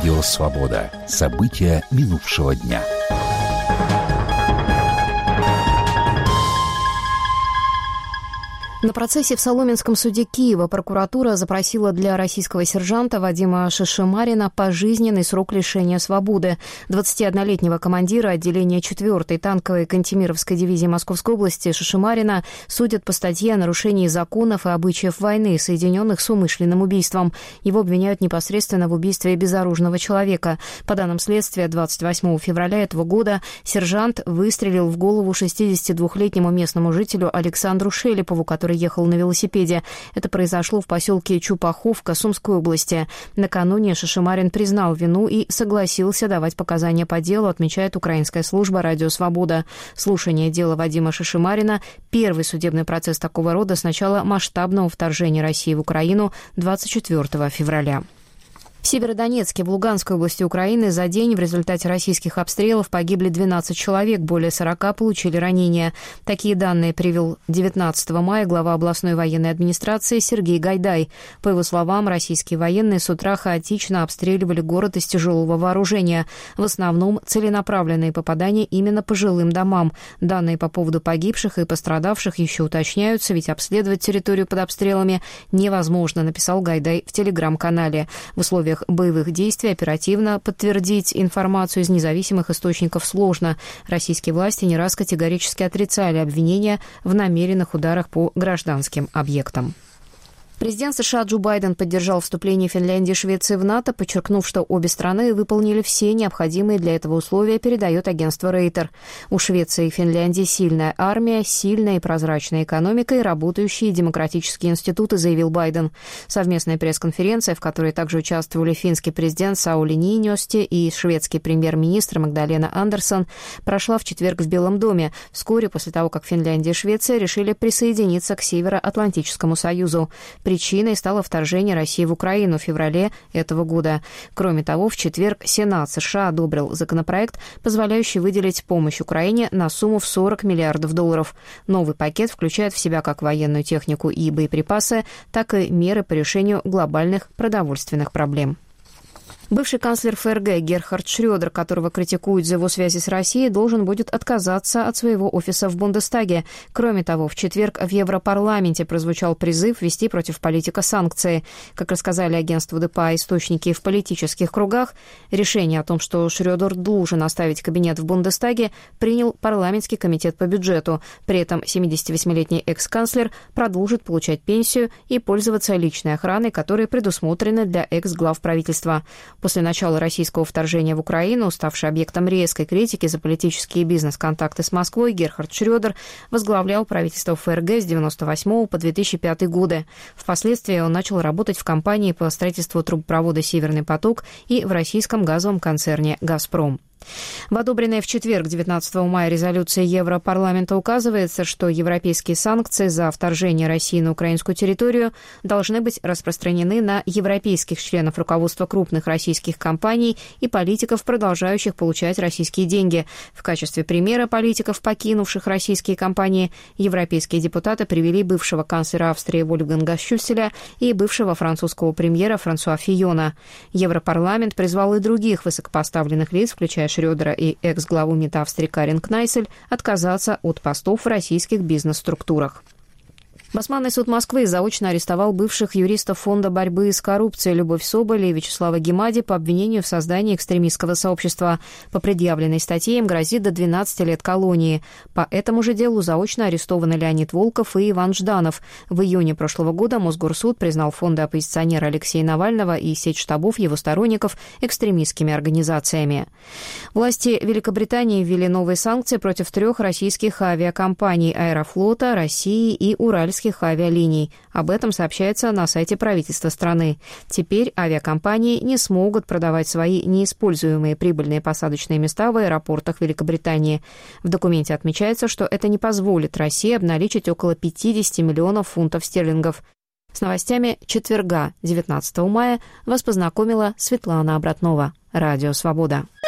Радио «Свобода». События минувшего дня. На процессе в Соломенском суде Киева прокуратура запросила для российского сержанта Вадима Шишимарина пожизненный срок лишения свободы. 21-летнего командира отделения 4-й танковой Кантемировской дивизии Московской области Шишимарина судят по статье о нарушении законов и обычаев войны, соединенных с умышленным убийством. Его обвиняют непосредственно в убийстве безоружного человека. По данным следствия, 28 февраля этого года сержант выстрелил в голову 62-летнему местному жителю Александру Шелепову, который ехал на велосипеде. Это произошло в поселке Чупаховка Сумской области. Накануне Шишимарин признал вину и согласился давать показания по делу, отмечает украинская служба «Радио Свобода». Слушание дела Вадима Шишимарина – первый судебный процесс такого рода с начала масштабного вторжения России в Украину 24 февраля. В Северодонецке, в Луганской области Украины, за день в результате российских обстрелов погибли 12 человек, более 40 получили ранения. Такие данные привел 19 мая глава областной военной администрации Сергей Гайдай. По его словам, российские военные с утра хаотично обстреливали город из тяжелого вооружения. В основном целенаправленные попадания именно по жилым домам. Данные по поводу погибших и пострадавших еще уточняются, ведь обследовать территорию под обстрелами невозможно, написал Гайдай в телеграм-канале. В условиях боевых действий оперативно подтвердить информацию из независимых источников сложно. Российские власти не раз категорически отрицали обвинения в намеренных ударах по гражданским объектам. Президент США Джо Байден поддержал вступление Финляндии и Швеции в НАТО, подчеркнув, что обе страны выполнили все необходимые для этого условия, передает агентство Рейтер. У Швеции и Финляндии сильная армия, сильная и прозрачная экономика и работающие демократические институты, заявил Байден. Совместная пресс-конференция, в которой также участвовали финский президент Саули Ниинисте и шведский премьер-министр Магдалена Андерсон, прошла в четверг в Белом доме, вскоре после того, как Финляндия и Швеция решили присоединиться к Североатлантическому союзу. Причиной стало вторжение России в Украину в феврале этого года. Кроме того, в четверг Сенат США одобрил законопроект, позволяющий выделить помощь Украине на сумму в $40 миллиардов. Новый пакет включает в себя как военную технику и боеприпасы, так и меры по решению глобальных продовольственных проблем. Бывший канцлер ФРГ Герхард Шрёдер, которого критикуют за его связи с Россией, должен будет отказаться от своего офиса в Бундестаге. Кроме того, в четверг в Европарламенте прозвучал призыв ввести против политика санкции. Как рассказали агентству ДПА источники в политических кругах, решение о том, что Шрёдер должен оставить кабинет в Бундестаге, принял парламентский комитет по бюджету. При этом 78-летний экс-канцлер продолжит получать пенсию и пользоваться личной охраной, которая предусмотрена для экс-глав правительства. После начала российского вторжения в Украину, ставший объектом резкой критики за политические и бизнес-контакты с Москвой, Герхард Шрёдер возглавлял правительство ФРГ с 1998 по 2005 годы. Впоследствии он начал работать в компании по строительству трубопровода «Северный поток» и в российском газовом концерне «Газпром». В одобренной в четверг, 19 мая, резолюции Европарламента указывается, что европейские санкции за вторжение России на украинскую территорию должны быть распространены на европейских членов руководства крупных российских компаний и политиков, продолжающих получать российские деньги. В качестве примера политиков, покинувших российские компании, европейские депутаты привели бывшего канцлера Австрии Вольфганга Шюсселя и бывшего французского премьера Франсуа Фийона. Европарламент призвал и других высокопоставленных лиц, включая Шрёдера и экс-главу МИД Австрии Карин Кнайсель, отказаться от постов в российских бизнес-структурах. Басманный суд Москвы заочно арестовал бывших юристов Фонда борьбы с коррупцией Любовь Соболь и Вячеслава Гемади по обвинению в создании экстремистского сообщества. По предъявленной статье им грозит до 12 лет колонии. По этому же делу заочно арестованы Леонид Волков и Иван Жданов. В июне прошлого года Мосгорсуд признал фонды оппозиционера Алексея Навального и сеть штабов его сторонников экстремистскими организациями. Власти Великобритании ввели новые санкции против 3 российских авиакомпаний «Аэрофлота», «России» и «Уральских» авиалиний. Об этом сообщается на сайте правительства страны. Теперь авиакомпании не смогут продавать свои неиспользуемые прибыльные посадочные места в аэропортах Великобритании. В документе отмечается, что это не позволит России обналичить около 50 миллионов фунтов стерлингов. С новостями четверга, 19 мая, вас познакомила Светлана Обратнова. Радио «Свобода».